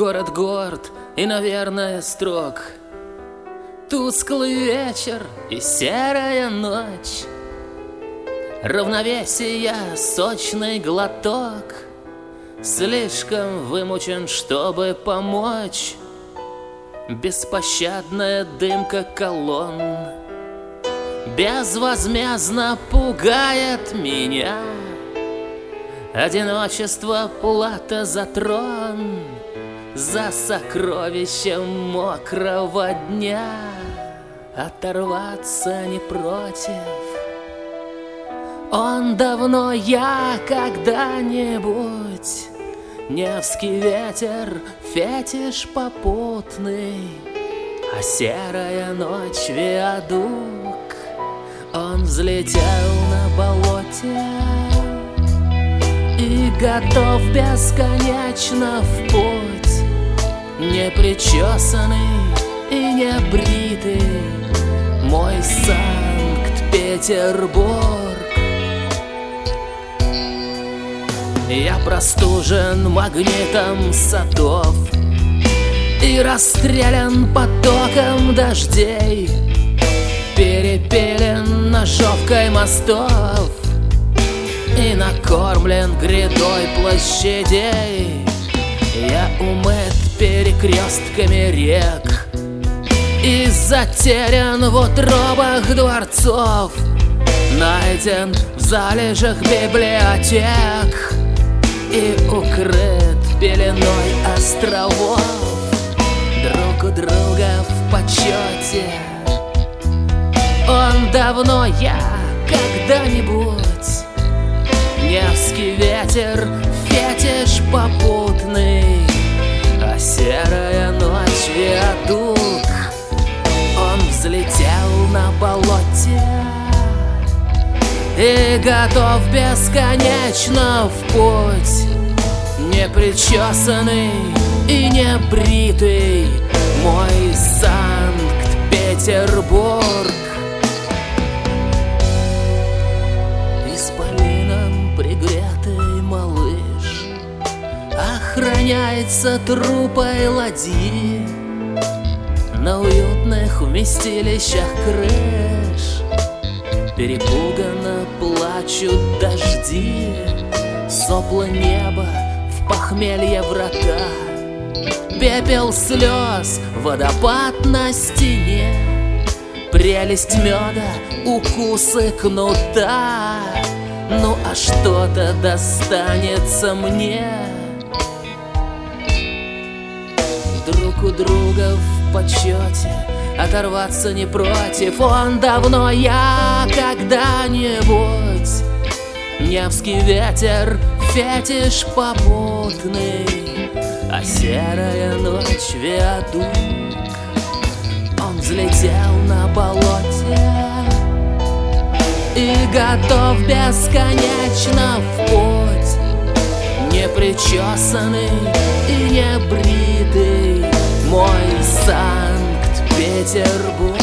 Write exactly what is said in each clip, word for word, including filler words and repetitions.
Город горд и, наверное, строг. Тусклый вечер и серая ночь. Равновесие сочный глоток. Слишком вымучен, чтобы помочь. Беспощадная дымка колонн безвозмездно пугает меня. Одиночество плата за трон, за сокровищем мокрого дня. Оторваться не против. Он давно я когда-нибудь. Невский ветер, фетиш попутный, а серая ночь виадук. Он взлетел на болоте и готов бесконечно в путь. Непричесанный и не бритый мой Санкт-Петербург. Я простужен магнитом садов и расстрелян потоком дождей, перепелен ножовкой мостов и накормлен грядой площадей. Я умыт перекрестками рек и затерян в утробах дворцов, найден в залежах библиотек и укрыт пеленой островов. Друг у друга в почете. Он давно я когда-нибудь. Невский ветер, фетиш попутный, а серая ночь виадук. Он взлетел на болоте и готов бесконечно в путь. Непричесанный и не бритый мой Санкт-Петербург. Исполином пригретый малыш охраняется трупой ладьи на уютных вместилищах крыш. Перепуганно плачут дожди, сопла неба в похмелье врата, пепел слез, водопад на стене, прелесть меда, укусы кнута. Ну а что-то достанется мне. Друг у друга в почете, оторваться не против. Он давно я когда-нибудь. Невский ветер, фетиш попутный, а серая ночь виадук. Он взлетел на болоте и готов бесконечно в путь. Непричесанный и не бритый мой Санкт-Петербург.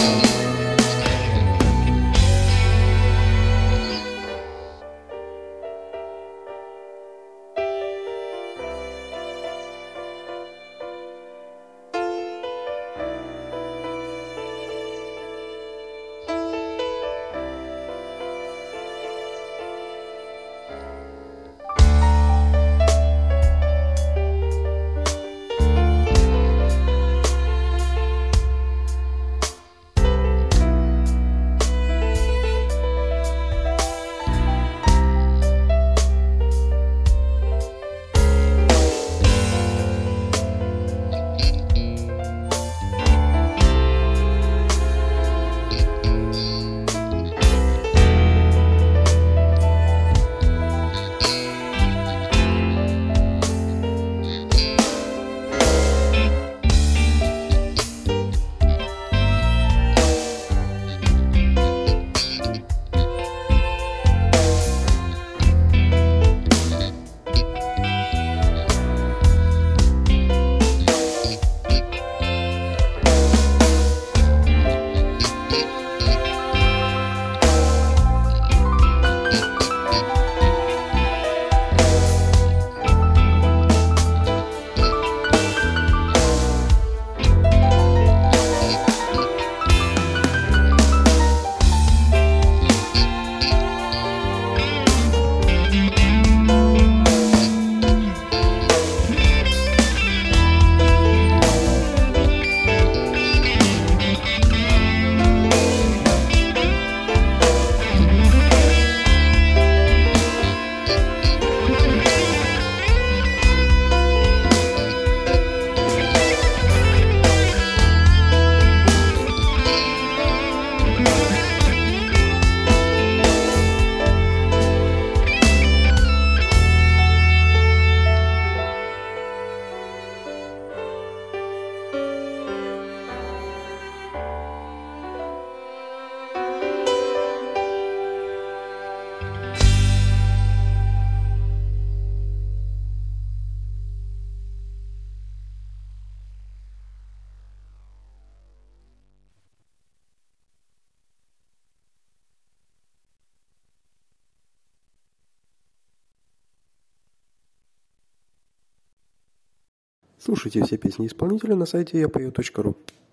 Слушайте все песни исполнителя на сайте я пою точка ру.